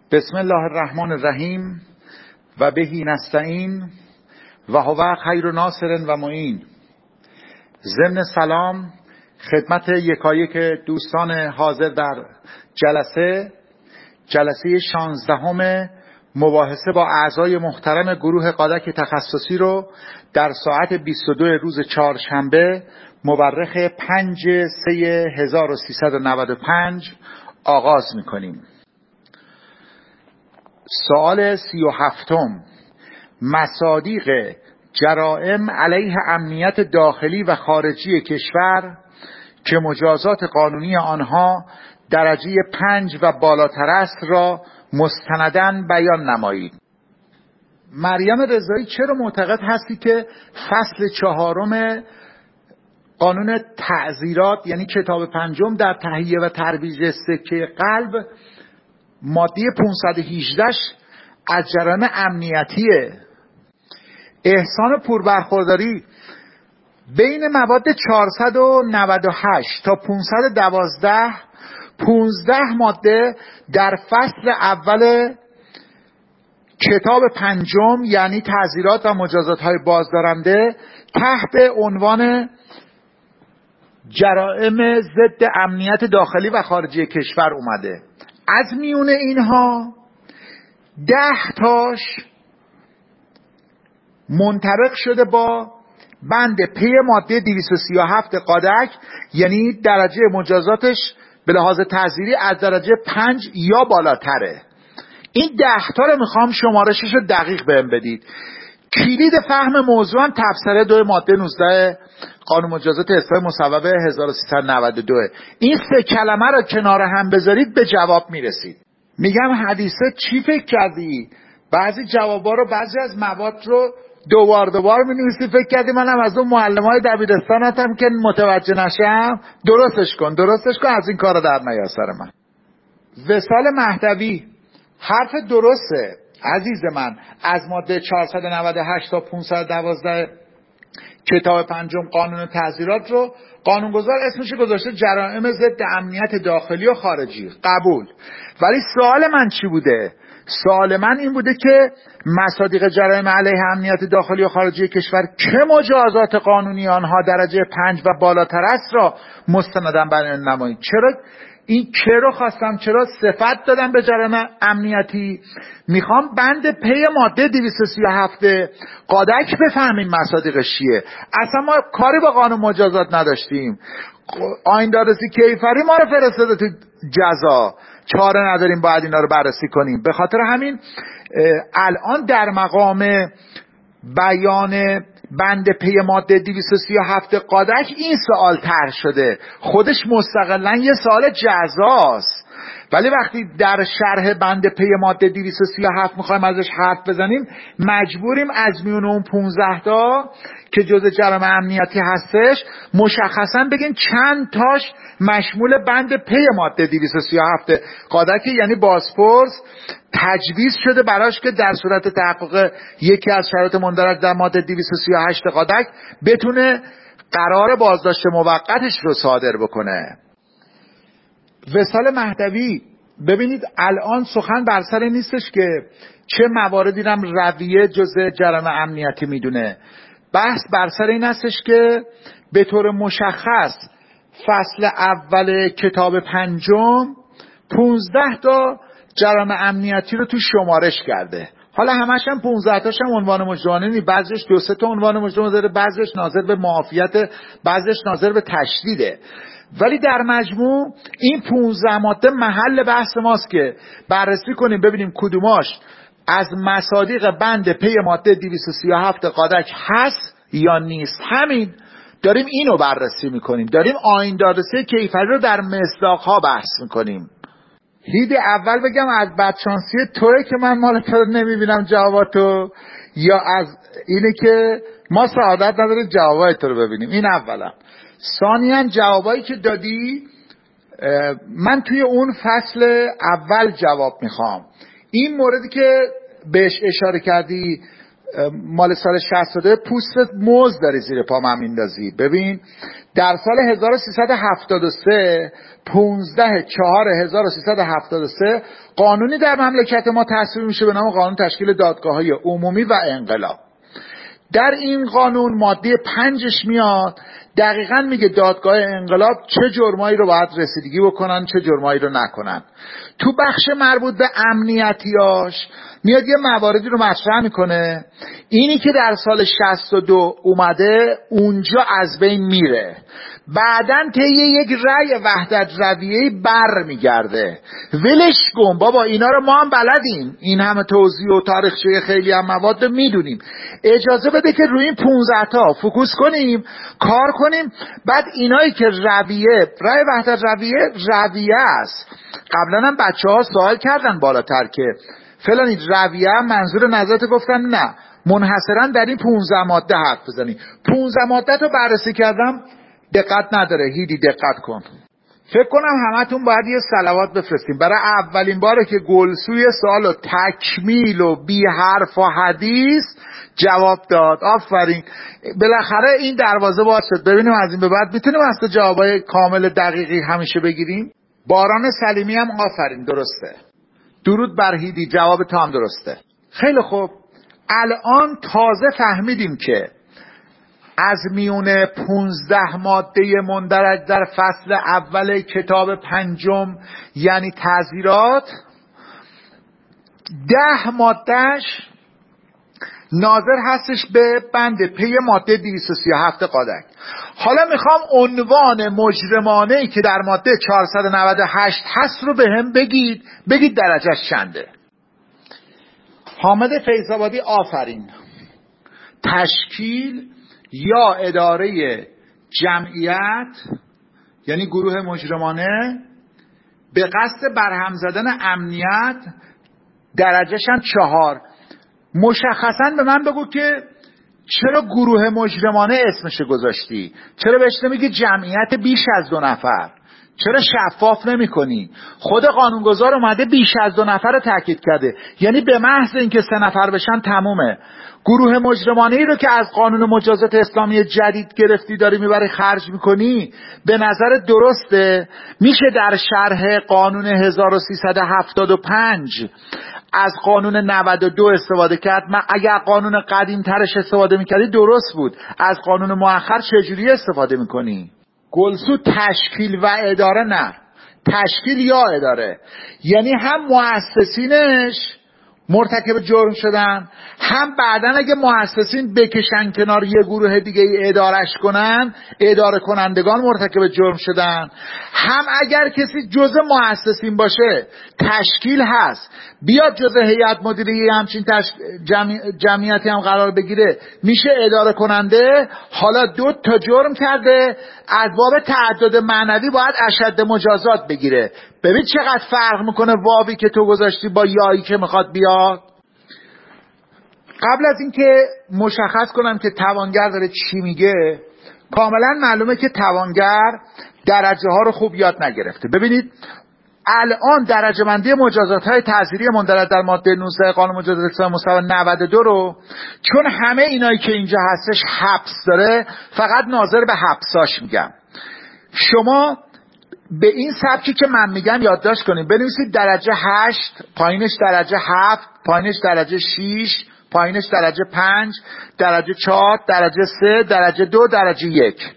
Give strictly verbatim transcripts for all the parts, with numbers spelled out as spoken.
بسم الله الرحمن الرحیم و بهی نستعین و هو خیر ناصر و معین. ضمن سلام خدمت یکایک دوستان حاضر در جلسه جلسه شانزدهم مباحثه با اعضای محترم گروه قادک تخصصی رو در ساعت بیست و دو روز چهارشنبه مورخ پنج سه هزار و سیصد و نود و پنج آغاز می‌کنیم. سوال سی و هفتم: مصادیق جرائم علیه امنیت داخلی و خارجی کشور که مجازات قانونی آنها درجه پنج و بالاتر است را مستنداً بیان نمایید. مریم رضایی، چرا معتقد هستی که فصل چهارم قانون تعزیرات یعنی کتاب پنجم در تهیه و ترویج سکه قلب ماده پانصد و هجده از جرائم امنیتیه؟ احسان پوربرخورداری: بین مواد چهارصد و نود و هشت تا پانصد و دوازده پانزده ماده در فصل اول کتاب پنجم یعنی تعزیرات و مجازات های بازدارنده تحت عنوان جرائم ضد امنیت داخلی و خارجی کشور اومده. از میون اینها ده تاش منطبق شده با بند پی ماده دویست و سی و هفت قادک، یعنی درجه مجازاتش به لحاظ تعزیری از درجه پنج یا بالاتره. این ده تا رو میخوام شمارشش رو دقیق بهم بدید. کلید فهم موضوع هم تفسیر دو ماده نوزده قانون مجازات اصلاح مصوبه هزار و سیصد و نود و دو. این سه کلمه رو کنار هم بذارید به جواب میرسید. میگم حدیثه چی فکر کردی؟ بعضی جوابا رو بعضی از مواد رو دوبار دوبار می‌نویسی، فکر کردی منم از اون معلمای دبیرستانتم که متوجه نشم؟ درستش کن درستش کن از این کارا در نیار سر من. وصال مهدوی: حرف درسته عزیز من. از ماده چهارصد و نود و هشت تا پانصد و دوازده کتاب پنجم قانون تعزیرات رو قانونگذار اسمش گذاشته جرائم ضد امنیت داخلی و خارجی. قبول. ولی سوال من چی بوده؟ سوال من این بوده که مصادیق جرائم علیه امنیت داخلی و خارجی کشور که مجازات قانونی آنها درجه پنج و بالاتر است را مستنداً بیان نمایید. چرا این که رو خواستم؟ چرا صفت دادم به جرائم امنیتی؟ میخوام بند پی ماده دویست و سی و هفت قادک بفهمیم مصادیقش چیه. اصلا ما کاری با قانون مجازات نداشتیم. آیندارسی کیفری ما رو فرستاده تو جزا، چاره نداریم باید اینا رو بررسی کنیم. به خاطر همین الان در مقام بیان بند پی ماده دویست و سی و هفت قادک این سوال طرح شده. خودش مستقلاً یه سوال جزاست، ولی وقتی در شرح بند پی ماده دویست و سی و هفت میخوایم ازش حرف بزنیم مجبوریم از میون اون پانزده تا که جزء جرائم امنیتی هستش مشخصاً بگیم چند تاش مشمول بند پی ماده دویست و سی و هفت قادک، یعنی بازپرس تجویز شده براش که در صورت تحقق یکی از شرایط مندرج در ماده دویست و سی و هشت قادک بتونه قرار بازداشت موقتش رو صادر بکنه. وصال مهدوی: ببینید الان سخن بر سر نیستش که چه مواردی هم رویه جزء جرائم امنیتی میدونه. بحث بر سر این هستش که به طور مشخص فصل اول کتاب پنجم پانزده تا جرائم امنیتی رو تو شمارش کرده. حالا همش هم پانزده تاش هم عنوان مجرمانه نی، بعضیش دو سه تا عنوان مجرمانه داره، بعضیش ناظر به معافیت، بعضیش ناظر به تشدیده. ولی در مجموع این پانزده ماده محل بحث ماست که بررسی کنیم ببینیم کدوماش از مصادیق بند پی ماده دویست و سی و هفت قادک هست یا نیست. همین داریم اینو بررسی میکنیم، داریم آیندارسی کیفری رو در مصداقها بحث میکنیم. هید اول بگم از بدشانسی توئه که من مال تو نمیبینم جواباتو، یا از اینه که ما سعادت نداره جوابای تو رو ببینیم؟ این اولا. ثانیاً جوابایی که دادی من توی اون فصل اول جواب میخوام. این موردی که بهش اشاره کردی مال سال شصت و دو پوست موز داری زیر پا من میندازی. ببین در سال هزار و سیصد و هفتاد و سه پانزده چهار هزار و سیصد و هفتاد و سه قانونی در مملکت ما تصویب میشه به نام قانون تشکیل دادگاه‌های عمومی و انقلاب. در این قانون ماده پنجش میاد دقیقاً میگه دادگاه انقلاب چه جرمایی رو باید رسیدگی بکنن چه جرمایی رو نکنن. تو بخش مربوط به امنیتیاش میاد یه مواردی رو مطرح میکنه، اینی که در سال شصت و دو اومده اونجا از بین میره، بعدن طی یک رأی وحدت رویه‌ای بر میگرده. ولش کن بابا، اینا رو ما هم بلدیم، این همه توضیح و تاریخچه خیلی هم مواد میدونیم. اجازه بده که روی این پونزده تا فوکوس کنیم، کار کنیم. بعد اینایی که رویه رأی وحدت رویه رویه است، قبلا هم بچه ها سوال کردن بالاتر که فلانی رویه منظور نظرت، گفتم نه، منحصرا در این پونزده ماده حرف بزنی. پونزده ماده رو بررسی کردم، دقت نداره. هیدی دقت کن. فکر کنم همتون باید یه صلوات بفرستیم. برای اولین باره که گلسوی سوال و تکمیل و بی حرف و حدیث جواب داد. آفرین، بالاخره این دروازه باز شد. ببینیم از این به بعد میتونیم اصلا جوابای کامل دقیقی همیشه بگیریم. باران سلیمی هم آفرین، درسته. درود بر هیدی، جواب تو هم درسته. خیلی خوب، الان تازه فهمیدیم که از میون پونزده ماده مندرج در فصل اول کتاب پنجم یعنی تعزیرات، ده مادهش ناظر هستش به بند پی ماده دویست و سی و هفت قادک. حالا میخوام عنوان مجرمانه‌ای که در ماده چهارصد و نود و هشت هست رو به هم بگید، بگید درجهش چنده. حامد فیض‌آبادی آفرین. تشکیل یا اداره جمعیت یعنی گروه مجرمانه به قصد برهم زدن امنیت، درجهش هم چهار. مشخصا به من بگو که چرا گروه مجرمانه اسمش گذاشتی؟ چرا بهش نمیگی جمعیت بیش از دو نفر؟ چرا شفاف نمی کنی؟ خود قانونگذار اومده بیش از دو نفر رو تاکید کرده، یعنی به محض اینکه سه نفر بشن تمومه. گروه مجرمانه ای رو که از قانون مجازات اسلامی جدید گرفتی داری میبری خرج میکنی، به نظر درسته؟ میشه در شرح قانون هزار و سیصد و هفتاد و پنج از قانون نود و دو استفاده کرد؟ من اگر قانون قدیم ترش استفاده میکردی درست بود، از قانون مؤخر چجوری استفاده میکنی؟ گلسو تشکیل و اداره نه، تشکیل یا اداره، یعنی هم مؤسسینش مرتکب جرم شدن، هم بعدن اگه مؤسسین بکشن کنار یه گروه دیگه ای ادارش کنن، اداره کنندگان مرتکب جرم شدن. هم اگر کسی جزء مؤسسین باشه، تشکیل هست، بیاد جزء هیئت مدیره همچین تش... جمع... جمعیتی هم قرار بگیره، میشه اداره کننده. حالا دو تا جرم کرده، از باب تعدد معنوی باید اشد مجازات بگیره. ببین چقدر فرق میکنه واوی که تو گذاشتی با یایی که میخواد بیاد. قبل از اینکه مشخص کنم که توانگر داره چی میگه، کاملا معلومه که توانگر درجه ها رو خوب یاد نگرفته. ببینید الان درجه بندی مجازات های تعزیری مندرج در ماده نوزده قانون مجازات اسلامی مصوب نود و دو رو، چون همه اینایی که اینجا هستش حبس داره، فقط ناظر به حبساش میگم. شما به این سبکی که من میگم یادداشت کنید. بنویسید درجه هشت، پایینش درجه هفت، پایینش درجه شیش، پایینش درجه پنج، درجه چهار، درجه سه، درجه دو، درجه یک.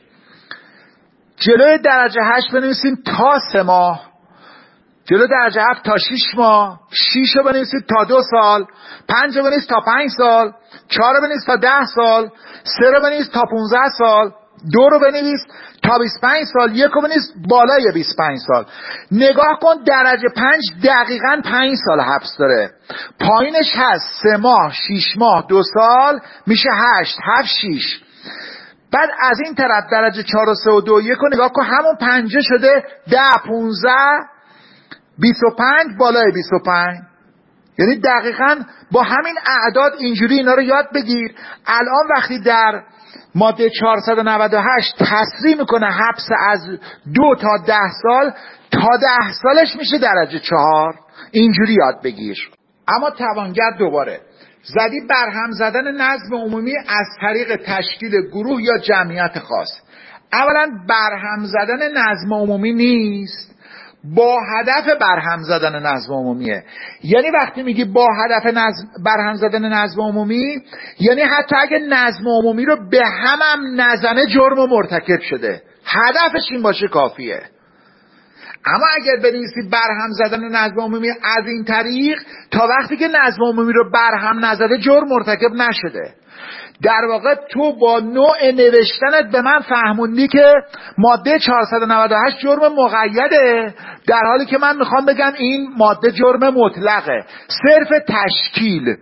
جلوی درجه هشت بنویسید تا سه ماه، جلو درجه هفت تا شیش ماه، شیش رو بنویسید تا دو سال، پنج رو بنویسید تا پنج سال، چهار رو بنویسید تا ده سال، سه رو بنویسید تا پونزده سال، دو رو بنویس تا بیست و پنج سال، یک رو بنویس بالای بیست و پنج سال. نگاه کن درجه پنج دقیقاً پنج سال حبس داره. پایینش هست سه ماه، شیش ماه، دو سال، میشه هشت، هفت، شیش. بعد از این طرف درجه چهار و سه و دو یک رو نگاه کن، همون پنجه شده ده، پونزده، بیست و پنج، بالای بیست و پنج. یعنی دقیقاً با همین اعداد اینجوری اینا رو یاد بگیر. الان وقتی در ماده چهارصد و نود و هشت تصریح میکنه حبس از دو تا ده سال، تا ده سالش میشه درجه چهار. اینجوری یاد بگیر. اما توانگر دوباره زدی برهم زدن نظم عمومی از طریق تشکیل گروه یا جمعیت خاص. اولا برهم زدن نظم عمومی نیست، با هدف برهم زدن نظم عمومیه. یعنی وقتی میگی با هدف نظم برهم زدن نظم عمومی، یعنی حتی اگه نظم عمومی رو به هم هم نزنه جرم و مرتکب شده، هدفش این باشه کافیه. اما اگر بنویسی برهم زدن نظم عمومی از این طریق، تا وقتی که نظم عمومی رو برهم نزده جرم مرتکب نشده. در واقع تو با نوع نوشتنت به من فهموندی که ماده چهارصد و نود و هشت جرم مقیده، در حالی که من میخوام بگم این ماده جرم مطلقه. صرف تشکیل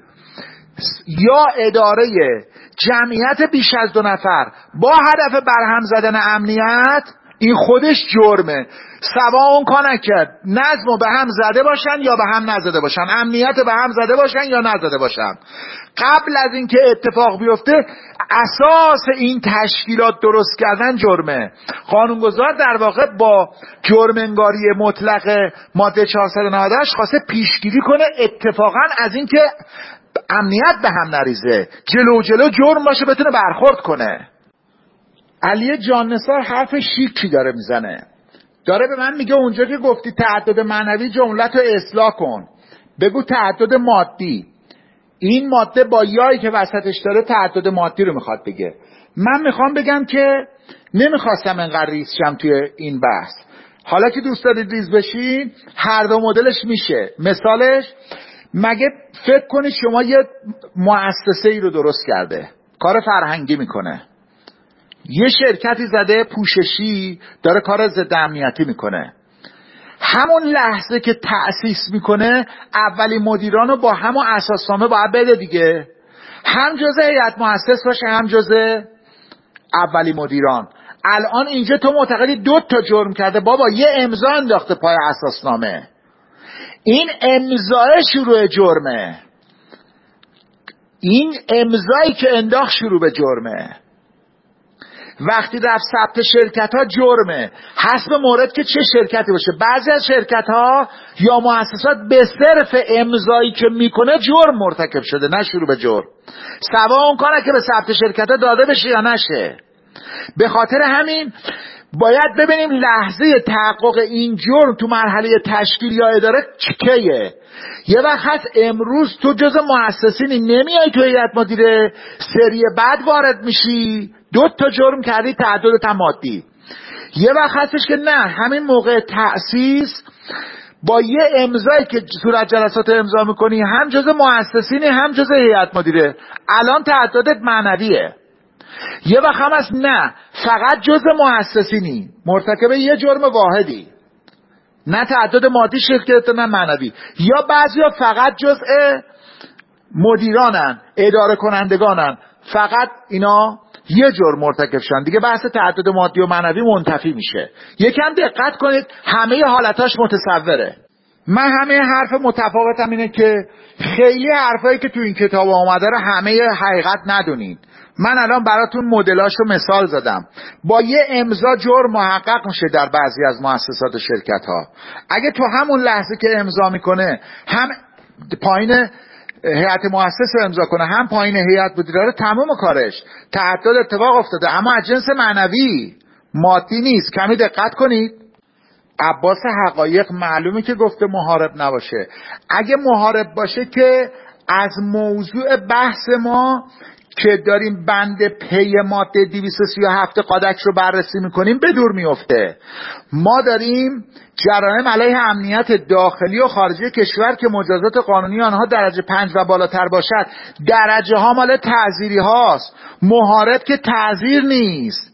یا اداره جمعیت بیش از دو نفر با هدف برهم زدن امنیت، این خودش جرمه. سواء کان که نظم به هم زده باشن یا به هم نزده باشن، امنیت به هم زده باشن یا نزده باشن، قبل از اینکه اتفاق بیفته اساس این تشکیلات درست کردن جرمه. قانونگذار در واقع با جرم انگاری مطلق ماده چهارصد و نود و هشت خواسته پیشگیری کنه اتفاقا از اینکه امنیت به هم نریزه، جلو جلو جرم باشه بتونه برخورد کنه. علی جان نثار حرف شیکی داره میزنه، داره به من میگه اونجا که گفتی تعدد معنوی جملت رو اصلاح کن، بگو تعدد مادی. این ماده با یایی که وسطش داره تعدد مادی رو میخواد بگه. من میخوام بگم که نمیخواستم انقدر ریز شم توی این بحث. حالا که دوست دارید ریز بشین، هر دو مدلش میشه. مثالش، مگه فکر کنید شما یه مؤسسه ای رو درست کرده، کار فرهنگی میکنه، یه شرکتی زده پوششی داره کار ضد امنیتی میکنه، همون لحظه که تأسیس میکنه اولین مدیران رو با همون اساسنامه باید بده دیگه، هم جزء هیئت مؤسس باشه هم جزء اولی مدیران. الان اینجا تو معتقدی دو تا جرم کرده، بابا یه امضا انداخته پای اساسنامه، این امضای شروع جرمه، این امضایی که انداخت شروع به جرمه. وقتی رفت ثبت شرکت ها جرمه، حسب مورد که چه شرکتی باشه. بعضی از شرکت ها یا مؤسسات به صرف امضایی که میکنه جرم مرتکب شده، نه شروع به جرم. سواء اون کنه که به ثبت شرکت ها داده بشه یا نشه. به خاطر همین باید ببینیم لحظه تحقق این جرم تو مرحله تشکیل یا اداره کیه. یه وقت هست امروز تو جز مؤسسینی نمیای تو هیئت مدیره، سری بعد وارد میشی دو تا جرم کردی تعدد مادی. یه وقت هستش که نه، همین موقع تأسیس با یه امضایی که صورت جلسات امضا میکنی هم جز مؤسسینی هم جز هیئت مدیره، الان تعددت معنویه. یه وقت هم هست نه، فقط جز مؤسسینی، مرتکب یه جرم واحدی، نه تعدد مادی شرکت نه معنوی. یا بعضیا فقط جزء مدیرانن، اداره کنندگانن، فقط اینا یه جرم مرتکب شدن دیگه، بحث تعدد مادی و معنوی منتفی میشه. یکم دقت کنید، همه حالتاش متصوره. من همه حرف متفاوتم اینه که خیلی حرفایی که تو این کتاب آمده رو همه حقیقت ندونید. من الان براتون مدلاشو مثال زدم. با یه امضا جرم محقق میشه در بعضی از مؤسسات و شرکت ها. اگه تو همون لحظه که امضا میکنه هم پایین هیئت مؤسس رو امضا کنه هم پایین هیئت مدیره رو، تمام کارش تعدد اتفاق افتاده، اما از جنس معنوی، مادی نیست. کمی دقت کنید. عباس حقایق معلومه که گفته محارب نباشه. اگه محارب باشه که از موضوع بحث ما که داریم بند پی ماده دویست و سی و هفت قادک رو بررسی میکنیم به دور میفته. ما داریم جرایم علیه امنیت داخلی و خارجی کشور که مجازات قانونی آنها درجه پنج و بالاتر باشد، درجه ها مال تعزیری هاست. محارب که تعزیر نیست،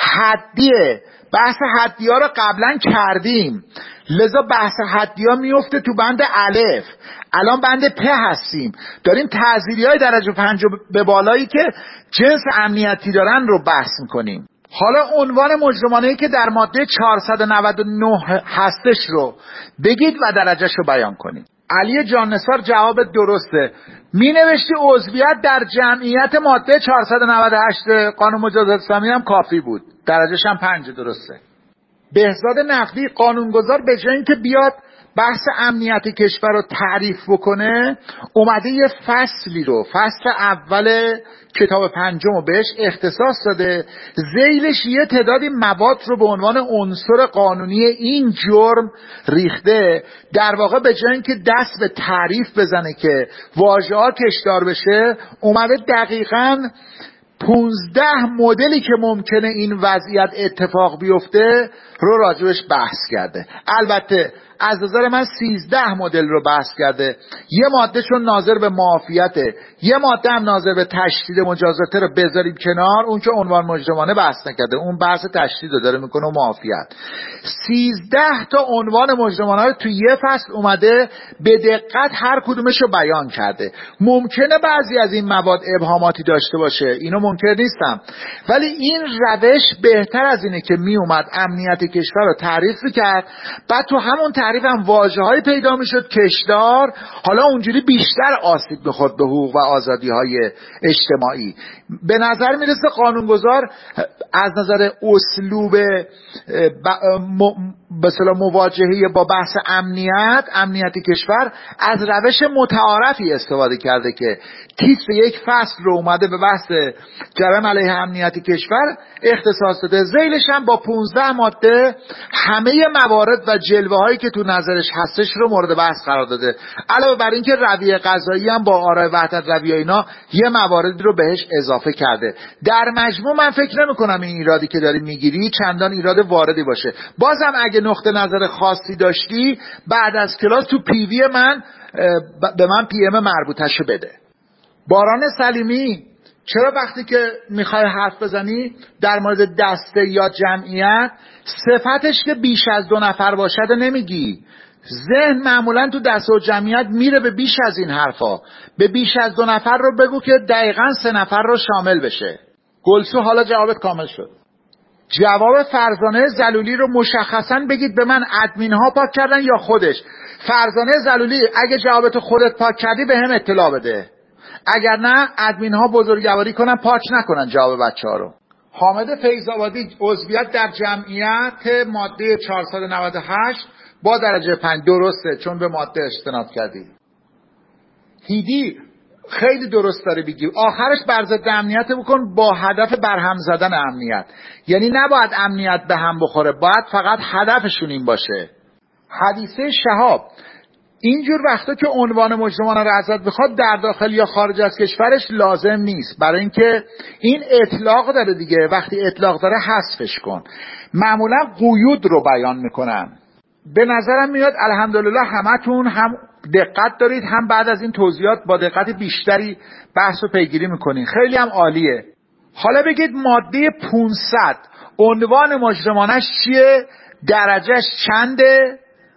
حدیه. بحث حدی ها رو قبلا کردیم، لذا بحث حدی ها میفته تو بند الف. الان بند پ هستیم، داریم تعزیری های درجه پنج به بالایی که جنس امنیتی دارن رو بحث میکنیم. حالا عنوان مجرمانه‌ای که در ماده چهارصد و نود و نه هستش رو بگید و درجهش رو بیان کنید. علی جان نثار جواب درسته. می نوشتی عضویت در جمعیت ماده چهارصد و نود و هشت قانون مجازات اسلامی هم کافی بود، درجهش هم پنج. درسته. بهزاد نقدی قانونگذار به جای اینکه بیاد بحث امنیت کشور رو تعریف بکنه، اومده یه فصلی رو، فصل اول کتاب پنجم رو بهش اختصاص داده، ذیلش یه تعدادی مواد رو به عنوان عنصر قانونی این جرم ریخته. در واقع به جای اینکه دست به تعریف بزنه که واژه‌ها کشدار بشه، اومده دقیقاً پونزده مدلی که ممکنه این وضعیت اتفاق بیفته رو راجبش بحث کرده. البته از نظر من سیزده مدل رو بحث کرده. یه ماده چون ناظر به معافیته، یه ماده هم ناظر به تشدید مجازاته رو بذاریم کنار، اون که عنوان مجرمانه بحث نکرده، اون بحث تشدید رو داره میکنه و معافیت. سیزده تا عنوان مجرمانه رو توی یه فصل اومده به دقت هر کدومش رو بیان کرده. ممکنه بعضی از این مواد ابهاماتی داشته باشه، اینو منکر نیستم، ولی این روش بهتر از اینه که می اومد امنیت کشور رو تعریف کرد، بعد تو همون تعریف هم واژه‌های پیدا میشد کشدار، حالا اونجوری بیشتر آسیب میخورد به حقوق و آزادی‌های اجتماعی. به نظر میرسه قانونگذار از نظر اسلوب به اصطلاح مواجهه با بحث امنیت امنیت کشور از روش متعارفی استفاده کرده که تیتر یک فصل رو اومده به بحث جرم علیه امنیت کشور اختصاص داده، ذیلش هم با پونزده ماده همه موارد و جلوه هایی که تو نظرش هستش رو مورد بحث قرار داده. علاوه بر این که رویه قضایی هم با آرای وحدت رویه اینا یه مواردی رو بهش اضافه کرده. در مجموع من فکر نمی کنم این ایرادی که داری میگیری چندان ایراد واردی باشه. بازم اگه نقطه نظر خاصی داشتی بعد از کلاس تو پیوی من به من پی ام مربوطه‌شو بده. باران سلیمی، چرا وقتی که میخوای حرف بزنی در مورد دسته یا جمعیت صفتش که بیش از دو نفر باشد نمیگی؟ ذهن معمولا تو دسته و جمعیت میره به بیش از این حرفا. به بیش از دو نفر رو بگو که دقیقاً سه نفر رو شامل بشه. گلسو حالا جوابت کامل شد. جواب فرزانه زلولی رو مشخصاً بگید به من، ادمین ها پاک کردن یا خودش؟ فرزانه زلولی اگه جوابت خودت پاک کردی به هم اطلاع بده، اگر نه ادمین ها بزرگواری کنن پاک نکنن جواب بچه ها رو. حامد فیض‌آبادی، عضویت در جمعیت ماده چهارصد و نود و هشت با درجه پنج. درسته چون به ماده استناد کردی. هیدی، خیلی درست داره بگی، آخرش بر ضد امنیت بکن با هدف برهم زدن امنیت. یعنی نباید امنیت به هم بخوره، باید فقط هدفشون این باشه. حدیثه شهاب، اینجور وقتا که عنوان مجرمانه رو ازت بخواد در داخل یا خارج از کشورش لازم نیست، برای اینکه این اطلاق داره دیگه. وقتی اطلاق داره حذفش کن. معمولا قیود رو بیان میکنن. به نظرم میاد الحمدلله همتون هم دقت دارید، هم بعد از این توضیحات با دقت بیشتری بحث رو پیگیری میکنین. خیلی هم عالیه. حالا بگید ماده پانصد عنوان مجرمانش چیه؟ درجهش چنده؟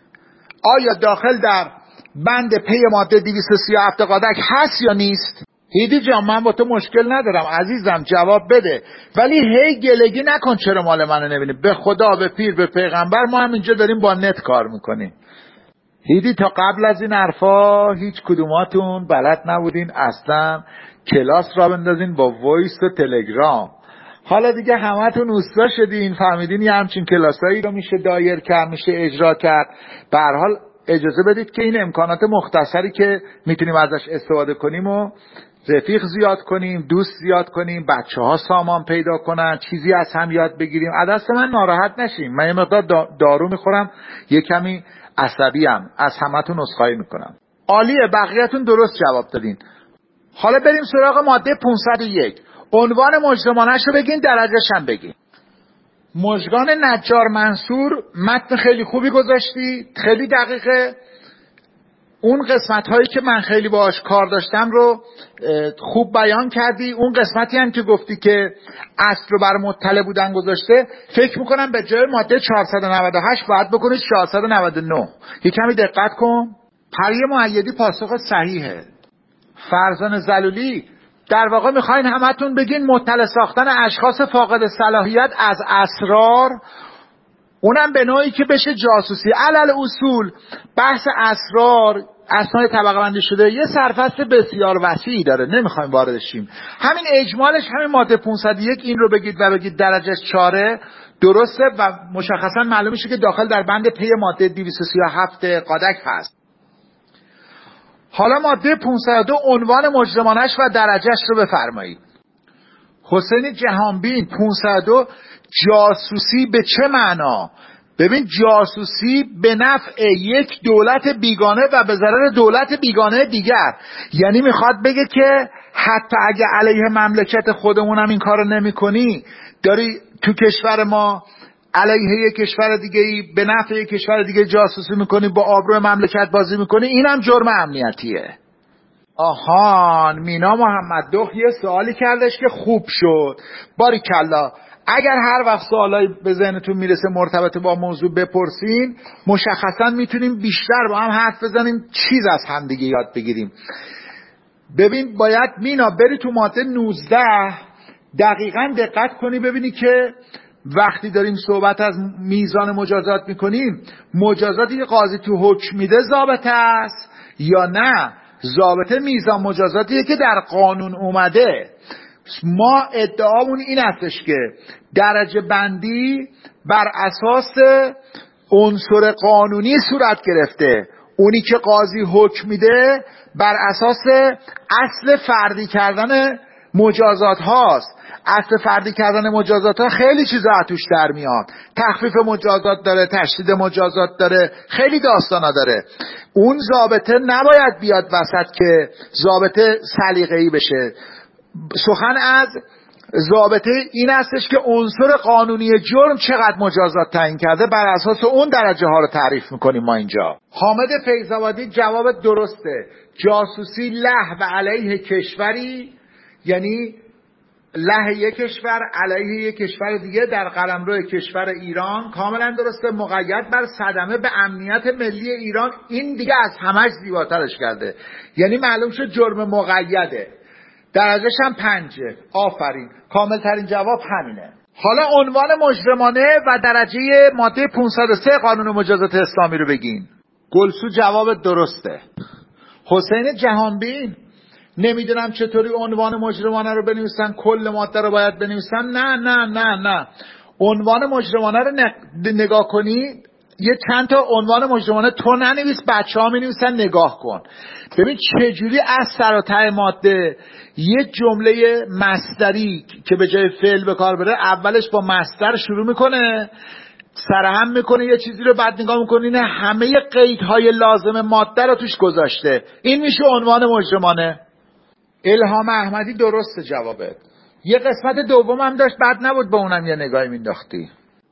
آیا داخل در بند پی ماده دویست و سی و هفت قادک هست یا نیست؟ هیدی جان، من با تو مشکل ندارم عزیزم، جواب بده، ولی هی گلگی نکن چرا مال منو نبینی. به خدا، به پیر، به پیغمبر، ما هم اینجا داریم با نت کار میکنیم. هیدی تا قبل از این حرفا هیچ کدوماتون بلد نبودین اصلا کلاس را بندازین با وایس و تلگرام. حالا دیگه همتون اوستا شدین، فهمیدین یه همچین کلاسایی رو میشه دایر کرد، میشه اجرا کرد. به هر حال اجازه بدید که این امکانات مختصری که میتونیم ازش استفاده کنیم و رفیق زیاد کنیم، دوست زیاد کنیم، بچه ها سامان پیدا کنن، چیزی از هم یاد بگیریم. از دست من ناراحت نشیم، من یه مقدار دارو میخورم، یه کمی عصبی ام، از همتون عذرخواهی میکنم. عالیه، بقیه‌تون درست جواب دادین. حالا بریم سراغ ماده پانصد و یک. عنوان مجرمانش رو بگین، درجهش هم بگین. مژگان نجار منصور، متن خیلی خوبی گذاشتی، خیلی دقیقه. اون قسمت هایی که من خیلی باهاش کار داشتم رو خوب بیان کردی. اون قسمتی هم که گفتی که اصل رو بر مطلع بودن گذاشته، فکر میکنم به جای ماده چهارصد و نود و هشت باید بکنید چهارصد و نود و نه. یه کمی دقت کن. پریه مؤیدی پاسخ صحیحه. فرزان زلولی، در واقع میخواین همتون بگین مطلع ساختن اشخاص فاقد صلاحیت از اسرار، اونم به نوعی که بشه جاسوسی. علل اصول بحث اسرار، اسناد طبقه بندی شده، یه سرفصل بسیار وسیعی داره، نمیخوایم واردش شیم. همین اجمالش همین ماده پانصد و یک این رو بگید و بگید درجهش چاره، درسته و مشخصا معلوم میشه که داخل در بند پی ماده دویست و سی و هفت قادک هست. حالا ماده پانصد و دو عنوان مجرمانش و درجهش رو بفرمایید. حسین جهانبین پانصد و دو جاسوسی به چه معنا؟ ببین جاسوسی به نفع یک دولت بیگانه و به ضرر دولت بیگانه دیگر، یعنی میخواد بگه که حتی اگه علیه مملکت خودمون هم این کارو نمی کنی، داری تو کشور ما علیه یک کشور دیگه ای به نفع یک کشور دیگه جاسوسی میکنی، با آبرو مملکت بازی میکنی، اینم جرم امنیتیه. آهان مینا محمد دخ یه سوالی کردش که خوب شد، باریکلا. اگر هر وقت سوالایی به ذهنتون میرسه مرتبط با موضوع بپرسین، مشخصا میتونیم بیشتر با هم حرف بزنیم، چیز از هم دیگه یاد بگیریم. ببین باید مینا بری تو ماده نوزده دقیقاً دقت کنی ببینی که وقتی داریم صحبت از میزان مجازات میکنیم، مجازاتی که قاضی تو حکم میده ضابطه است یا نه؟ ضابطه میزان مجازاتیه که در قانون اومده. ما ادعامون این هستش که درجه بندی بر اساس عنصر قانونی صورت گرفته، اونی که قاضی حکم میده بر اساس اصل فردی کردن مجازات هاست. اصل فردی کردن مجازات ها خیلی چیزا توش در میاد، تخفیف مجازات داره، تشدید مجازات داره، خیلی داستانا داره. اون ضابطه نباید بیاد وسط که ضابطه سلیقه‌ای بشه. سخن از ضابطه این هستش که عنصر قانونی جرم چقدر مجازات تعیین کرده، بر اساس اون درجه ها رو تعریف میکنیم ما اینجا. حامد فیض‌آبادی جواب درسته. جاسوسی له و علیه کشوری، یعنی له یک کشور علیه یک کشور دیگه در قلمرو کشور ایران، کاملا درسته. مقید بر صدمه به امنیت ملی ایران، این دیگه از همش زیباترش کرده، یعنی معلوم شد جرم مقیده، درجهش هم پنجه. آفرین، کامل ترین جواب همینه. حالا عنوان مجرمانه و درجه ماده پانصد و سه قانون مجازات اسلامی رو بگین. گلسو جواب درسته. حسین جهانبین نمیدونم چطوری عنوان مجرمانه رو بنویسن، کل ماده رو باید بنویسن. نه نه نه نه عنوان مجرمانه رو نگاه کنی، یه چند تا عنوان مجرمانه تو ننویس، بچه ها می نویسن، نگاه کن ببین چجوری از سر و ته ماده یه جمله مصدری که به جای فعل به کار بره اولش با مصدر شروع میکنه، سرهم میکنه یه چیزی رو، بعد نگاه میکنه اینه همه قیدهای لازم ماده رو توش گذاشته. این میشه عنوان مجرمانه. الهام احمدی درسته جوابت. یه قسمت دوم هم داشت، بد نبود با اونم یه نگاهی مینداختی.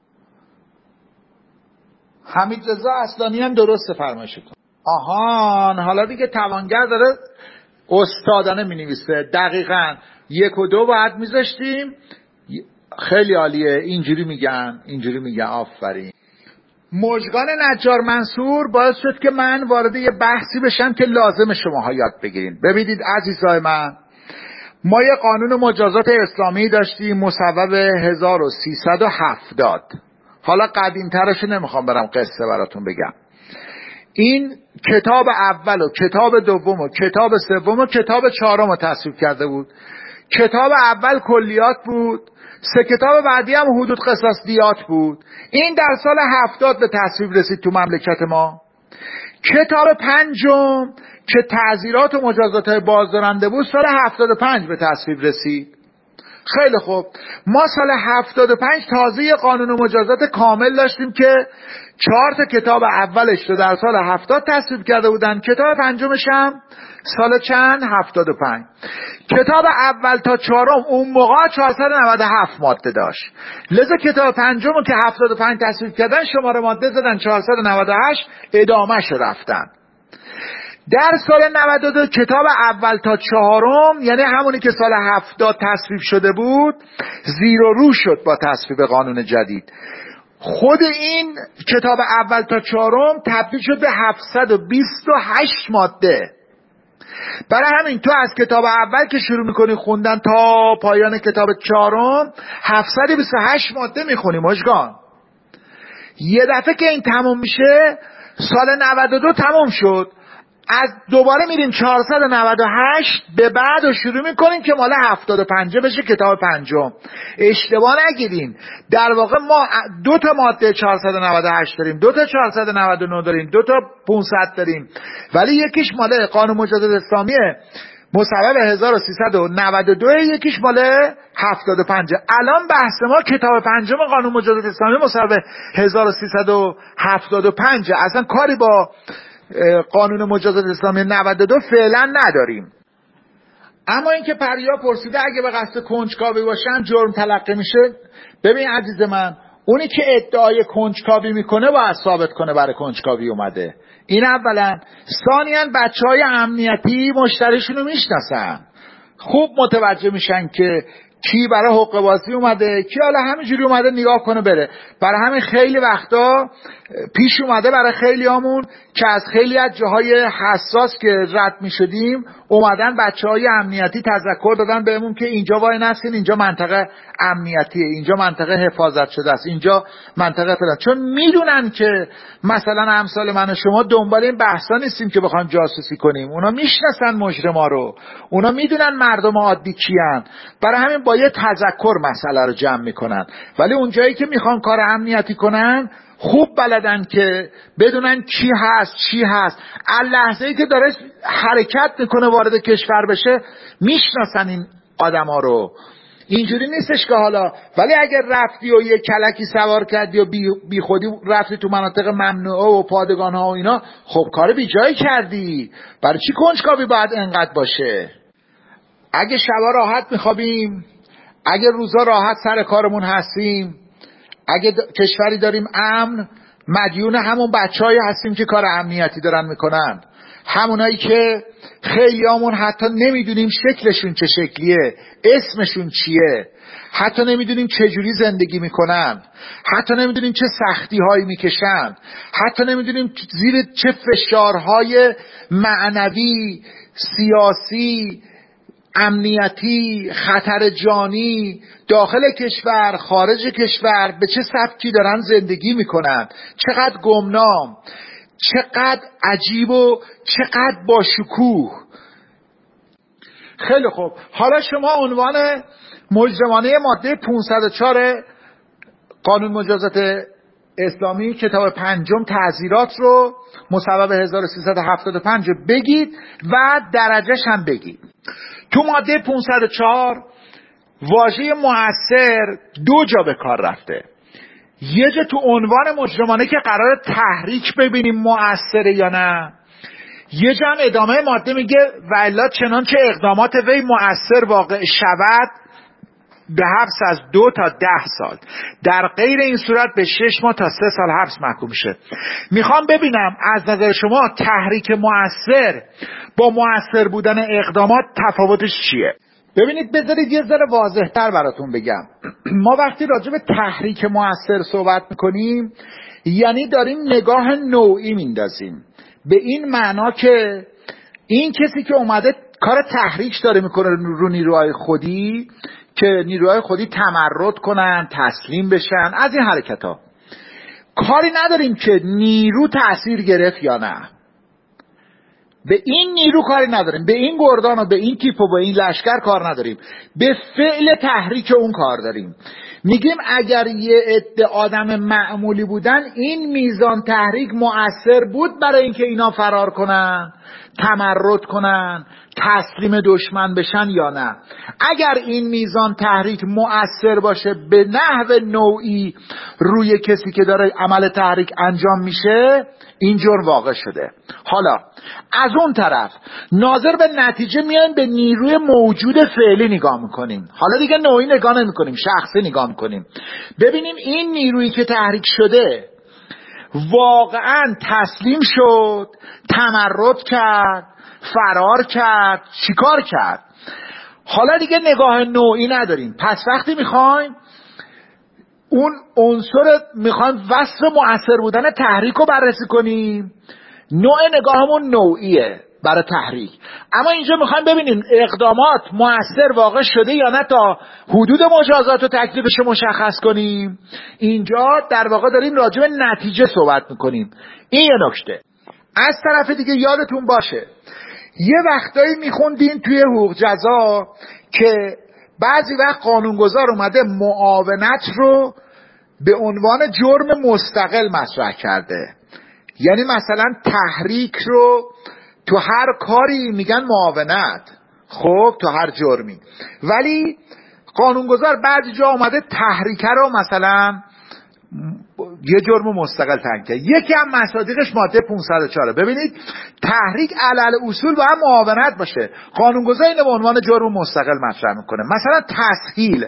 حمید رضا اصلانی هم درسته فرمایشتون. آهان حالا دیگه توانگر داره استادانه می نویسه. دقیقاً یک و دو باید میذاشتیم. خیلی عالیه، اینجوری میگن اینجوری میگن. آفرین. مژگان نجار منصور باعث شد که من وارد یه بحثی بشم که لازم شماها یاد بگیرین. ببینید عزیزای من، ما یه قانون مجازات اسلامی داشتیم مصوب هزار و سیصد و هفتاد. حالا قدیمترشو نمیخوام برم قصه براتون بگم. این کتاب اول و کتاب دوم و کتاب سوم و کتاب چهارم رو تصویب کرده بود. کتاب اول کلیات بود، سه کتاب بعدی هم حدود قصاص دیات بود. این در سال هفتاد به تصویب رسید تو مملکت ما. کتاب پنجم که تعزیرات و مجازات های بازدارنده بود سال هفتاد و پنج به تصویب رسید. خیلی خوب، ما سال هفتاد و پنج تازه یه قانون مجازات کامل داشتیم که چهار تا کتاب اولش رو در سال هفتاد تصویب کرده بودن، کتاب پنجمش هم سال چند؟ هفتاد و پنج. کتاب اول تا چهارم اون موقع چهارصد و نود و هفت ماده داشت، لذا کتاب پنجم که هفتاد و پنج تصویب کردن شماره ماده زدن چهارصد و نود و هشت، ادامهش رو رفتن. در سال نود و دو کتاب اول تا چهارم، یعنی همونی که سال هفتاد تصویب شده بود، زیر و رو شد با تصویب قانون جدید. خود این کتاب اول تا چهارم تبدیل شد به هفتصد و بیست و هشت ماده. برای همین تو از کتاب اول که شروع میکنی خوندن تا پایان کتاب چهارم هفتصد و بیست و هشت ماده میخونی مژگان. یه دفعه که این تموم میشه، سال نود و دو تموم شد، از دوباره میریم چهارصد و نود و هشت به بعد و شروع میکنیم که مال هفتاد و پنج بشه کتاب پنجم. اشتباه نگیرین، در واقع ما دو تا ماده چهارصد و نود و هشت داریم، دو تا چهارصد و نود و نه داریم، دو تا پانصد داریم، ولی یکیش مال قانون مجازات اسلامیه مصوب هزار و سیصد و نود و دو، یکیش مال هفتاد و پنج. الان بحث ما کتاب پنجم قانون مجازات اسلامی مصوب هزار و سیصد و هفتاد و پنج، اصلا کاری با قانون مجازات اسلامی نود و دو فعلا نداریم. اما اینکه پریا پرسیده اگه به قصد کنجکاوی باشن جرم تلقی میشه، ببین عزیز من، اونی که ادعای کنجکاوی میکنه باید ثابت کنه برای کنجکاوی اومده. این اولا. ثانیاً بچهای امنیتی مشتریشونو میشناسن، خوب متوجه میشن که کی برای حقوق بازی اومده، کی حالا همینجوری اومده نگاه کنه بره. برای همین خیلی وقتا پیش اومده برای خیلی همون که از خیلی از جاهای حساس که رد می شدیم اومدن بچه های امنیتی تذکر دادن بهمون که اینجا وای نستین، اینجا منطقه امنیتیه، اینجا منطقه حفاظت شده است، اینجا منطقه فلان. چون میدونن که مثلا امثال من و شما دنبال این بحثا نیستیم که بخوایم جاسوسی کنیم، اونا میشناسن مجرما رو، اونا میدونن مردم عادی کیان، برای همین با یه تذکر مسئله رو جمع میکنن. ولی اونجایی که میخوان کار امنیتی کنن خوب بلدن که بدونن کی هست چی هست. لحظه ای که داره حرکت میکنه وارد کشور بشه میشناسن این آدم ها رو. اینجوری نیستش که حالا ولی اگر رفتی و یه کلکی سوار کردی و بی, بی خودی رفتی تو مناطق ممنوعه و پادگان ها و اینا، خب کار بی جایی کردی. برای چی کنجکاوی باید انقدر باشه؟ اگه شبا راحت میخوابیم، اگه روزا راحت سر کارمون هستیم، اگه کشوری داریم امن، مدیون همون بچه‌هایی هستیم که کار امنیتی دارن میکنن، همونایی که خیلی همون حتی نمیدونیم شکلشون چه شکلیه، اسمشون چیه، حتی نمیدونیم چه جوری زندگی میکنن، حتی نمیدونیم چه سختی هایی میکشن، حتی نمیدونیم زیر چه فشارهای معنوی، سیاسی، امنیتی، خطر جانی داخل کشور، خارج کشور به چه سبکی دارن زندگی میکنن، چقدر گمنام، چقدر عجیب و چقدر با شکوه. خیلی خوب، حالا شما عنوان مجرمانه ماده پانصد و چهار قانون مجازات اسلامی کتاب پنجم تعزیرات رو مصوب هزار و سیصد و هفتاد و پنج بگید و درجهش هم بگید. تو ماده پانصد و چهار واژه مؤثر دو جا به کار رفته. یه جا تو عنوان مجرمانه که قرار تحریک ببینیم مؤثره یا نه، یه جا هم ادامه ماده میگه و الا چنانچه اقدامات وی مؤثر واقع شود به حبس از دو تا ده سال، در غیر این صورت به شش ماه تا سه سال حبس محکوم میشه. میخوام ببینم از نظر شما تحریک مؤثر با مؤثر بودن اقدامات تفاوتش چیه؟ ببینید بذارید یه ذره واضح تر براتون بگم. ما وقتی راجع به تحریک مؤثر صحبت میکنیم یعنی داریم نگاه نوعی میندازیم، به این معنا که این کسی که اومده کار تحریک داره میکنه رو نیروهای خودی که نیروهای خودی تمرد کنن، تسلیم بشن، از این حرکت ها کاری نداریم که نیرو تأثیر گرفت یا نه. به این نیرو کاری نداریم، به این گردان و به این تیپ و به این لشکر کار نداریم، به فعل تحریک اون کار داریم. میگیم اگر یه عده آدم معمولی بودن این میزان تحریک مؤثر بود برای اینکه اینا فرار کنن، تمرد کنن، تسلیم دشمن بشن یا نه. اگر این میزان تحریک مؤثر باشه به نحو نوعی روی کسی که داره عمل تحریک انجام میشه، این جرم واقع شده. حالا از اون طرف ناظر به نتیجه میایم به نیروی موجود فعلی نگاه میکنیم. حالا دیگه نوعی نگاه نمیکنیم، شخصی نگاه میکنیم. ببینیم این نیرویی که تحریک شده واقعا تسلیم شد، تمرد کرد، فرار کرد، چیکار کرد. حالا دیگه نگاه نوعی نداریم. پس وقتی میخوایم اون عنصر میخوایم وصف مؤثر بودن تحریک رو بررسی کنیم، نوع نگاهمون نوعیه برای تحریک. اما اینجا میخوایم ببینیم اقدامات مؤثر واقع شده یا نه تا حدود مجازات و تکلیفش رو مشخص کنیم. اینجا در واقع داریم راجع به نتیجه صحبت میکنیم. این یه نکته. از طرف دیگه یادتون باشه یه وقتایی میخوندین توی حقوق جزا که بعضی وقت قانونگذار اومده معاونت رو به عنوان جرم مستقل مطرح کرده. یعنی مثلا تحریک رو تو هر کاری میگن معاونت، خب تو هر جرمی، ولی قانونگذار بعضی جا اومده تحریک رو مثلا یه جرم مستقل تعیین کرد. یکی هم مصادیقش ماده پانصد و چهار. ببینید تحریک علل اصول باید معاونت باشه، قانونگذار اینو به عنوان جرم مستقل مطرح میکنه. مثلا تسهیل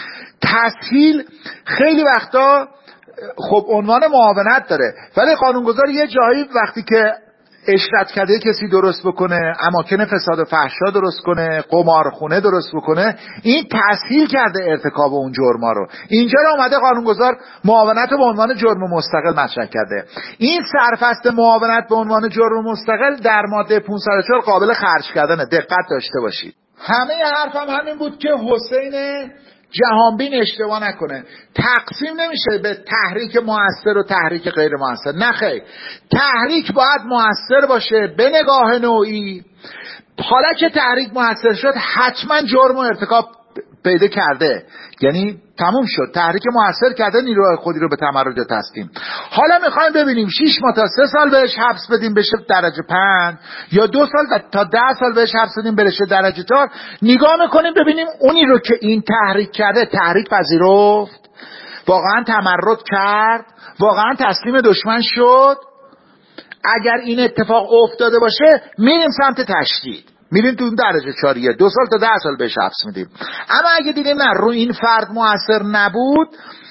تسهیل خیلی وقتا خب عنوان معاونت داره، ولی قانونگذار یه جایی وقتی که اشرت کرده کسی درست بکنه، اماکن فساد و فحشا درست کنه، قمارخونه درست بکنه، این تسهیل کرده ارتکاب اون جرما رو. اینجا رو اومده قانونگذار معاونت رو به عنوان جرم مستقل مطرح کرده. این سرفصل معاونت به عنوان جرم مستقل در ماده پانصد و چهار قابل خرج کردنه، دقت داشته باشید. همه حرفم هم همین بود که حسین جهانبین اشتباه نکنه. تقسیم نمیشه به تحریک مؤثر و تحریک غیر مؤثر، نه خیر. تحریک باید مؤثر باشه به نگاه نوعی. حالا که تحریک مؤثر شد حتما جرم و ارتکاب پیدا کرده، یعنی تموم شد، تحریک مؤثر کرده، نیروهای خودی رو به تمرد تسلیم. حالا میخوایم ببینیم شش ماه تا سه سال بهش حبس بدیم بشه درجه پنج، یا دو سال تا ده سال بهش حبس بدیم بشه درجه چهار. نگاه میکنیم ببینیم اونی رو که این تحریک کرده تحریک پذیرفت، واقعا تمرد کرد، واقعا تسلیم دشمن شد. اگر این اتفاق افتاده باشه میریم سمت تشدید، میریم تو اون درجه چهاریه، دو سال تا ده سال بهش حبس میدیم. اما اگه دیدیم نه رو این فرد مؤثر نبود،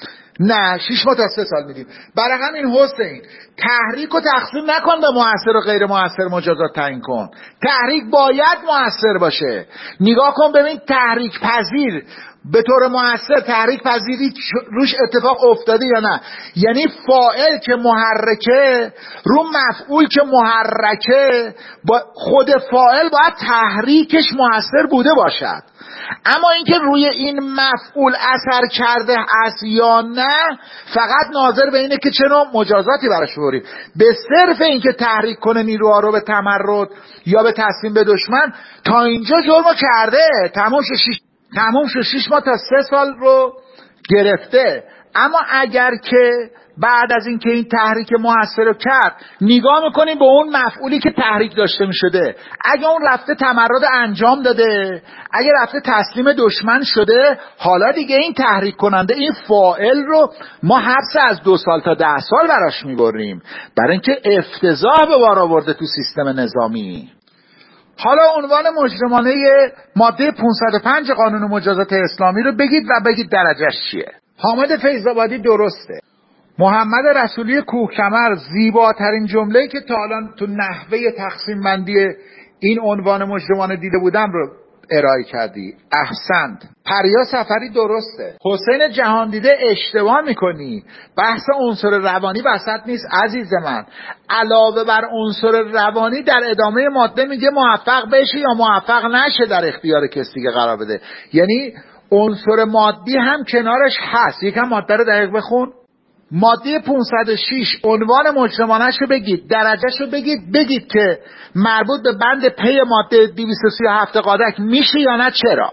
نه شش ماه تا سه سال میدیم. برای همین حسین تحریک رو تقسیم نکن به مؤثر و غیر مؤثر، مجازات تعیین کن. تحریک باید مؤثر باشه. نگاه کن ببین تحریک پذیر به طور مؤثر تحریک پذیری روش اتفاق افتاده یا نه. یعنی فاعل که محرکه رو مفعول که محرکه، با خود فاعل باید تحریکش مؤثر بوده باشد. اما اینکه روی این مفعول اثر کرده است یا نه فقط ناظر به اینه که چه نوع مجازاتی براش ببریم. به صرف اینکه تحریک کنه نیروها رو به تمرد یا به تسلیم به دشمن، تا اینجا جرمو کرده، تموم شد، شش تموم شد شش ماه تا سه سال رو گرفته. اما اگر که بعد از اینکه این تحریک مؤثر رو کرد نگاه میکنیم به اون مفعولی که تحریک داشته میشده، اگه اون رفته تمرد انجام داده، اگه رفته تسلیم دشمن شده، حالا دیگه این تحریک کننده این فاعل رو ما حبس از دو سال تا ده سال براش میبریم، برای اینکه افتضاح به بار آورده تو سیستم نظامی. حالا عنوان مجرمانه ماده پانصد و پنج قانون مجازات اسلامی رو بگید و بگید درجهش چیه. حامد فیض‌آبادی درسته. محمد رسولی کوهکمر زیباترین جمله‌ای که تا الان تو نحوه تقسیم بندی این عنوان مجرمانه دیده بودم رو ارائه کردی، احسنت. پریا سفری درسته. حسین جهاندیده اشتباه میکنی، بحث عنصر روانی وسط نیست عزیز من. علاوه بر عنصر روانی در ادامه ماده میگه موفق بشه یا موفق نشه در اختیار کسی که قرار بده، یعنی عنصر مادی هم کنارش هست. یکم ماده رو دقیق بخون. ماده پانصد و شش عنوان مجرمانش رو بگید، درجهش رو بگید، بگید که مربوط به بند پی ماده دویست و سی و هفت قادک میشه یا نه، چرا.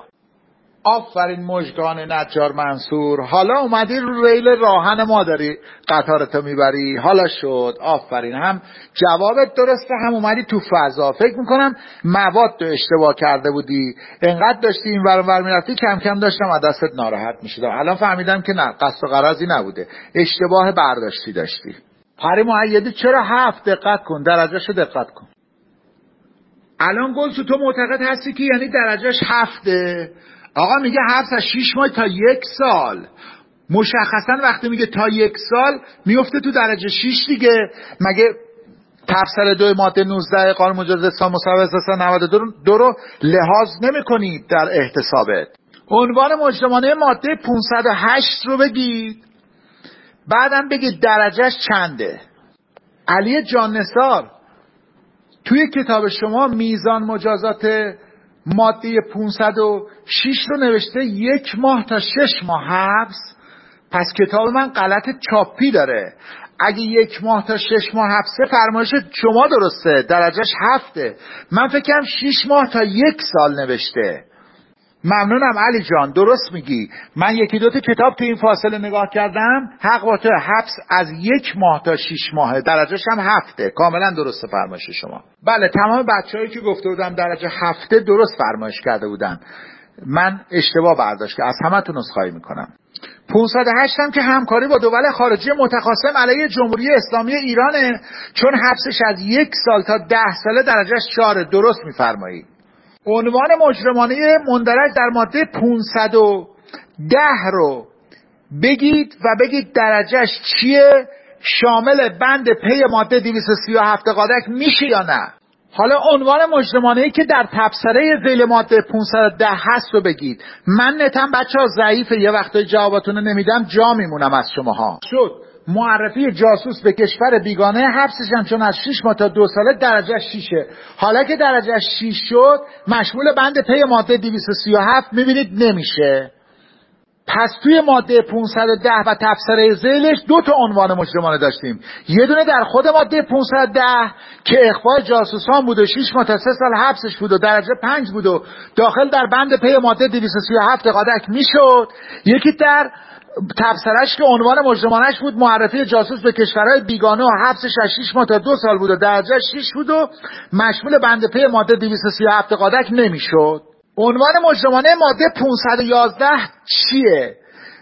آفرین مژگان نجار منصور، حالا اومدی رو ریل راهن ما داری قطارتو میبری، حالا شد. آفرین، هم جوابت درسته هم اومدی تو فضا. فکر میکنم مواد تو اشتباه کرده بودی، انقدر داشتی این ور ور میرفتی کم کم داشتم از دستت ناراحت میشدم. الان فهمیدم که نه، قصد و غرضی نبوده، اشتباه برداشتی داشتی. پری مؤیدی چرا هفت؟ دقت کن، درجهشو دقت کن. الان گلسو تو معتقد هستی که یعنی درجهش هفته؟ آقا میگه حبس از شیش ماه تا یک سال. مشخصا وقتی میگه تا یک سال میفته تو درجه شیش دیگه. مگه تفسیر دو ماده نوزده قانون مجازات اسلام مصوب هزار و نود و دو رو لحاظ نمی کنید در احتسابت. عنوان مجرمانه ماده پانصد و هشت رو بگید، بعدم بگید درجهش چنده. علی جان نثار توی کتاب شما میزان مجازات ماده پانصد و شش رو نوشته یک ماه تا شش ماه حبس. پس کتاب من غلط چاپی داره. اگه یک ماه تا شش ماه حبسه فرمایش شما درسته، درجهش هفته. من فکرم شش ماه تا یک سال نوشته. ممنونم علی جان، درست میگی. من یکی دو تا کتاب تو این فاصله نگاه کردم، حق با تو، حبس از یک ماه تا شش ماه، درجهش هم هفته. کاملا درسته فرمایش شما. بله، تمام بچه‌هایی که گفته بودم درجه هفته درست فرمایش کرده بودن، من اشتباه برداشت که از همتون عذرخواهی میکنم. پانصد و هشت هم که همکاری با دول خارجی متخاصم علیه جمهوری اسلامی ایرانه، چون حبسش از یک سال تا ده ساله درجهش چهاره. درست میفرمایید. عنوان مجرمانه مندرج در ماده پانصد و ده رو بگید و بگید درجهش چیه، شامل بند پی ماده دویست و سی و هفت قادک میشه یا نه. حالا عنوان مجرمانه‌ای که در تبصره ذیل ماده پانصد و ده هست رو بگید. من نتم بچه‌ها ضعیفه، یه وقتای جواباتونو نمیدم جا میمونم از شماها. شد معرفی جاسوس به کشور بیگانه، حبسش هم چون از شش ماه تا دو ساله درجه شیشه. حالا که درجه شیش شد مشمول بند پی ماده دویست و سی و هفت میبینید نمیشه. پس توی ماده پانصد و ده و تبصره ذیلش دو تا عنوان مجرمانه داشتیم. یه دونه در خود ماده پانصد و ده که اخفاء جاسوسان بود و شش ماه تا سه سال حبسش بود و درجه پنج بود و داخل در بند پی ماده دویست و سی و هفت قادک میشد. یکی در تبصرهش که عنوان مجرمانش بود معرفی جاسوس به کشورهای بیگانه و حبسش از شش ماه تا دو سال بود و درجه شش بود و مشمول بند پی ماده دویست و سی و هفت قادک نمیشد. عنوان مجرمانه ماده پانصد و یازده چیه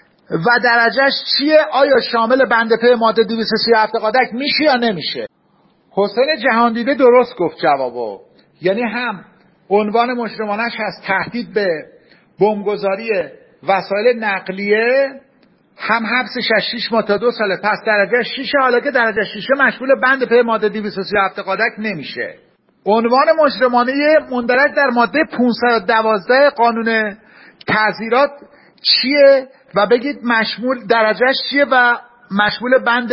و درجهش چیه؟ آیا شامل بند پی ماده دویست و سی و هفت قادک میشه یا نمیشه؟ حسین جهاندیده درست گفت جوابو. یعنی هم عنوان مجرمانش هست تهدید به بمبگذاری وسایل نقلیه، هم حبسش از شش ماه تا دو ساله، پس درجه شش. حالا که درجه شش مشمول بند پی ماده دویست و سی و هفت قادک نمیشه. عنوان مجرمانه مندرج در ماده پانصد و دوازده قانون تعزیرات چیه و بگید مشمول درجهش چیه و مشمول بند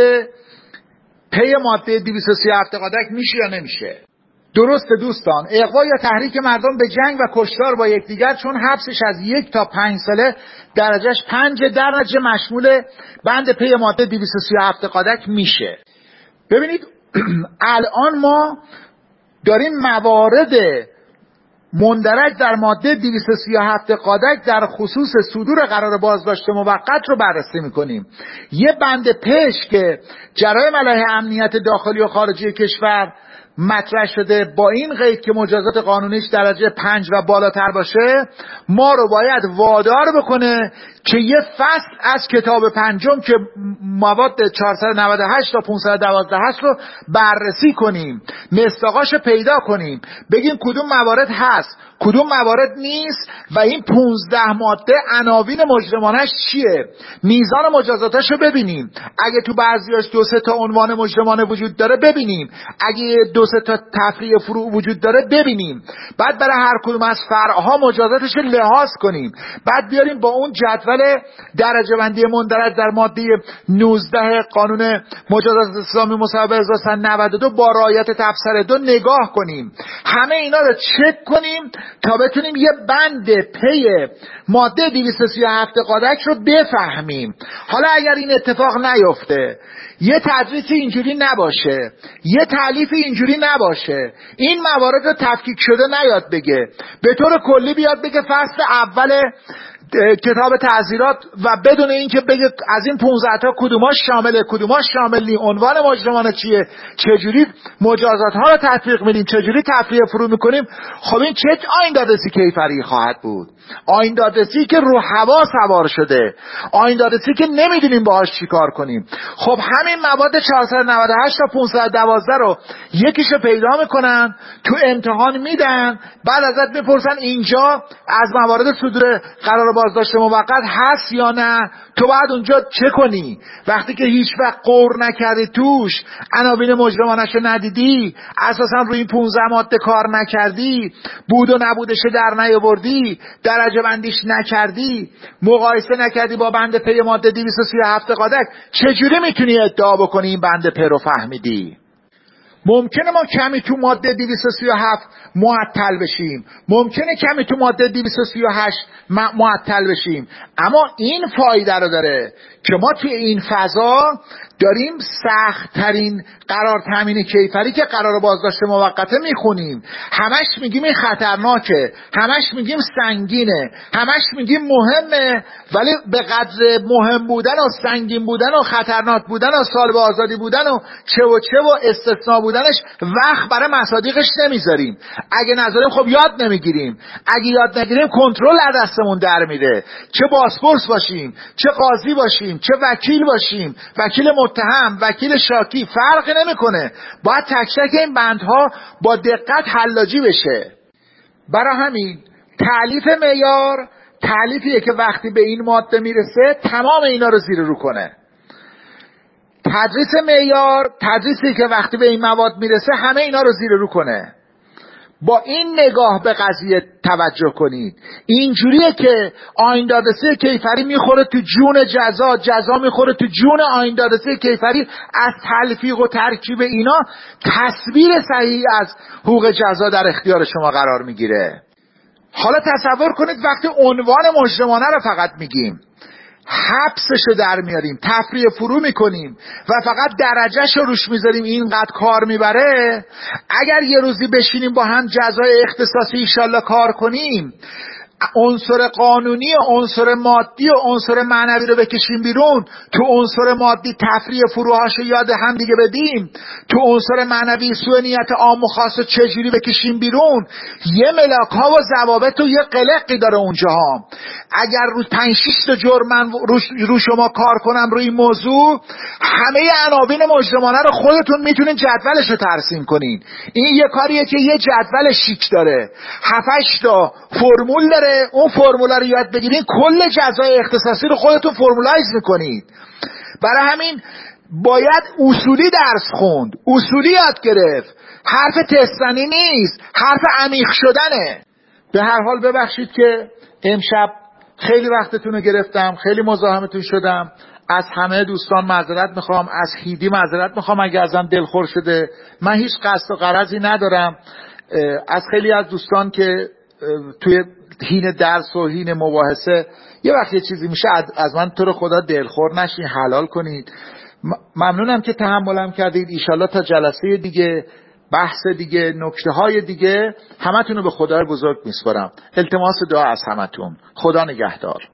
پی ماده دویست و سی و هفت قادک میشه یا نمیشه. درسته دوستان، اغوا یا تحریک مردم به جنگ و کشتار با یکدیگر، چون حبسش از یک تا پنج ساله درجهش پنج، درجه مشمول بند پی ماده دویست و سی و هفت قادک میشه. ببینید الان ما داریم موارد مندرج در ماده دویست و سی و هفت قادک در خصوص صدور قرار بازداشت موقت رو بررسی میکنیم. یه بند پیش که جرایم علیه امنیت داخلی و خارجی کشور مطرح شده با این قید که مجازات قانونیش درجه پنج و بالاتر باشه، ما رو باید وادار بکنه که یه فصل از کتاب پنجم که مواد چهارصد و نود و هشت تا پانصد و دوازده هست رو بررسی کنیم، مصداقاش پیدا کنیم، بگیم کدوم موارد هست کدوم موارد نیست و این پانزده ماده عناوین مجرمانش چیه، میزان مجازاتش رو ببینیم. اگه تو بعضیاش دو سه تا عنوان مجرمانه وجود داره ببینیم، اگه دو سه تا تفریع فروع وجود داره ببینیم، بعد برای هر کدوم از فرعها مجازاتش رو لحاظ کنیم، بعد بیاریم با اون جدول درجه بندی مندرج در ماده نوزده قانون مجازات اسلامی مصوب هزار و سیصد و نود و دو با رعایت تبصره دو نگاه کنیم، همه اینا رو چک کنیم تا بتونیم یه بند پی ماده دویست و سی و هفت قادک رو بفهمیم. حالا اگر این اتفاق نیفته، یه تدریس اینجوری نباشه، یه تالیف اینجوری نباشه، این موارد رو تفکیک شده نیاد بگه، به طور کلی بیاد بگه فصل اول کتاب تعزیرات و بدون اینکه بگه از این پانزده تا کدوماش شامله کدوماش شامل نی، عنوان مجرمانه چیه، چجوری مجازات ها رو تطبیق میدیم، چجوری تفریع فرو میکنیم. خب این چه آیین دادرسی کیفری خواهد بود؟ آیین دادرسی که رو هوا سوار شده، آیین دادرسی که نمیدونیم باهاش چیکار کنیم. خب همین مواد چهارصد و نود و هشت تا پانصد و دوازده رو یکیشو پیدا میکنن، تو امتحان میدن، بعد ازت میپرسن اینجا از موارد صدور قرار بازداشت موقت هست یا نه، تو بعد اونجا چه کنی؟ وقتی که هیچ وقت قور نکردی توش، عناوین مجرمانش رو ندیدی، اساسا روی این پانزده ماده کار نکردی، بود و نبودش در نیاوردی، درجه بندیش نکردی، مقایسه نکردی با بند پی ماده دویست و سی و هفت قادک، چجوری میتونی ادعا بکنی این بند پی رو فهمیدی؟ ممکنه ما کمی تو ماده دویست و سی و هفت معطل بشیم، ممکنه کمی تو ماده دویست و سی و هشت معطل بشیم، اما این فایده رو داره که ما توی این فضا داریم سخت ترین قرار تامین کیفری که قرار بازداشت موقته میخونیم. همش میگیم این خطرناکه، همش میگیم سنگینه، همش میگیم مهمه، ولی به قدر مهم بودن و سنگین بودن و خطرناک بودن و سالب آزادی بودن و چه و چه و استثناء بودنش وقت برای مصادیقش نمیذاریم. اگه نذاریم خب یاد نمیگیریم، اگه یاد نگیریم کنترل از دستمون در میره. چه بازپرس باشیم، چه قاضی باشیم، چه وکیل باشیم، وکیل متهم، وکیل شاکی، فرقی نمیکنه. باید تک تک این بندها با دقت حلاجی بشه. برای همین تألیف معیار تألیفیه که وقتی به این ماده میرسه تمام اینا رو زیر رو کنه. تدریس معیار تدریسی که وقتی به این مواد میرسه همه اینا رو زیر رو کنه. با این نگاه به قضیه توجه کنید. اینجوریه که آیین دادرسی کیفری میخوره تو جون جزا، جزا میخوره تو جون آیین دادرسی کیفری. از تلفیق و ترکیب اینا تصویر صحیح از حقوق جزا در اختیار شما قرار میگیره. حالا تصور کنید وقتی عنوان مجرمانه رو فقط میگیم، حبسشو در میاریم، تفریح فرو میکنیم و فقط درجهشو روش میذاریم، اینقدر کار میبره. اگر یه روزی بشینیم با هم جزای اختصاصی ایشالله کار کنیم، عنصر قانونی و عنصر مادی و عنصر معنوی رو بکشیم بیرون، تو عنصر مادی تفریح فروهاشو یاد هم دیگه بدیم، تو عنصر معنوی سوء نیت عام و خاص چجوری بکشیم بیرون، یه ملاک ها و ضوابط و یه قلقی داره اونجا ها. اگر رو پنج شش تا جرم من رو, رو شما کار کنم روی این موضوع، همه عناوین مجرمانه رو خودتون میتونین جدولش رو ترسیم کنین. این یه کاریه که یه جدول شیک داره، هفت هشت تا فرمول داره. اون فرمولا رو یاد بگیرین، کل جزای اختصاصی رو خودتون فرمولایز میکنید. برای همین باید اصولی درس خوند، اصولی یاد گرفت. حرف تستنی نیست، حرف عمیق شدنه. به هر حال ببخشید که امشب خیلی وقتتون رو گرفتم، خیلی مزاحمتون شدم. از همه دوستان معذرت میخوام، از هیدی معذرت میخوام اگه ازم دلخور شده. من هیچ قصد و غرضی ندارم. از خیلی از دوستان که توی هین درس و هین مباحثه یه وقت یه چیزی میشه از من تو رو خدا دلخور نشین، حلال کنید. ممنونم که تحملم کردید. ایشالله تا جلسه دیگه، بحث دیگه، نکته های دیگه، همتون رو به خدای بزرگ میسپارم. التماس دعا از همتون. خدا نگهدار.